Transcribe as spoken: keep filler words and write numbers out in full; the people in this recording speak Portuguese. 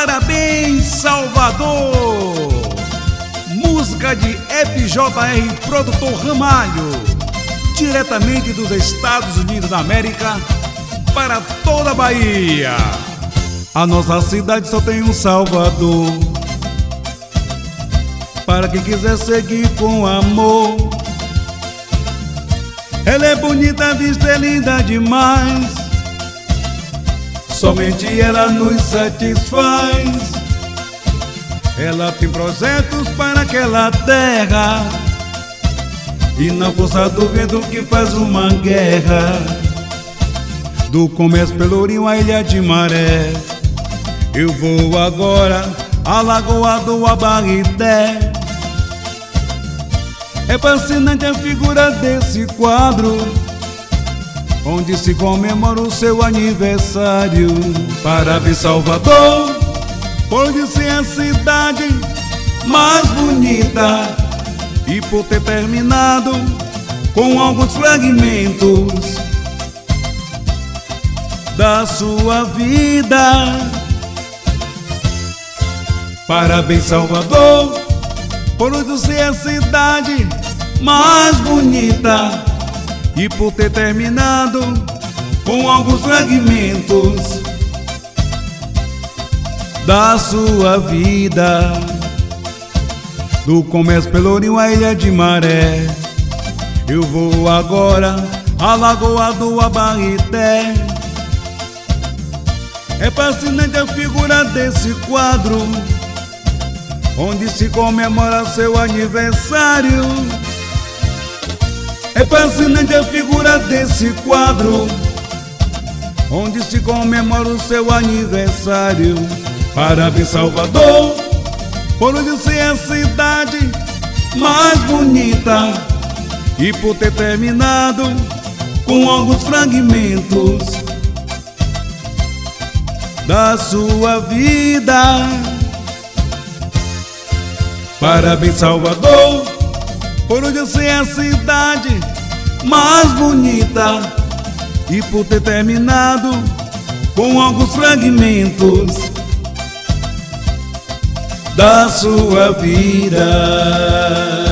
Parabéns, Salvador! Música de F J R Produtor Ramalho, diretamente dos Estados Unidos da América para toda a Bahia. A nossa cidade só tem um Salvador, para quem quiser seguir com amor. Ela é bonita, a vista é linda demais, somente ela nos satisfaz. Ela tem projetos para aquela terra, e na força do vento que faz uma guerra. Do comércio pelo Rio à Ilha de Maré, eu vou agora à Lagoa do Abarité. É fascinante a figura desse quadro, onde se comemora o seu aniversário. Parabéns, Salvador, por ser a cidade mais bonita, e por ter terminado com alguns fragmentos da sua vida. Parabéns, Salvador, por ser a cidade mais bonita, e por ter terminado com alguns fragmentos da sua vida. Do comércio pelo Rio à Ilha de Maré, eu vou agora à Lagoa do Abarité. É fascinante a figura desse quadro, onde se comemora seu aniversário. É fascinante a figura desse quadro, onde se comemora o seu aniversário. Parabéns, Salvador, por ser a cidade mais bonita, e por ter terminado com alguns fragmentos da sua vida. Parabéns, Salvador, por ser a cidade mais bonita, e por ter terminado com alguns fragmentos da sua vida.